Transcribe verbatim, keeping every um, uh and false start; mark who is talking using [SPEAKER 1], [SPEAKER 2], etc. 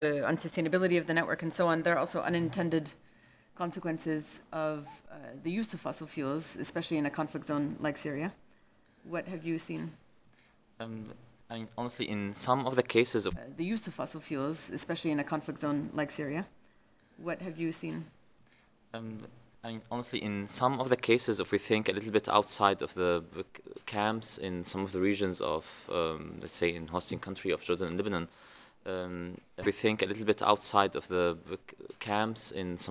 [SPEAKER 1] the unsustainability of the network and so on, there are also unintended consequences of uh, the use of fossil fuels, especially in a conflict zone like Syria. What have you seen?
[SPEAKER 2] Um, I mean, honestly, in some of the cases of
[SPEAKER 1] Uh, the use of fossil fuels, especially in a conflict zone like Syria. What have you seen?
[SPEAKER 2] Um, I mean, honestly, in some of the cases, if we think a little bit outside of the b- camps in some of the regions of, um, let's say, in hosting country of Jordan and Lebanon, um, if we think a little bit outside of the b- camps in some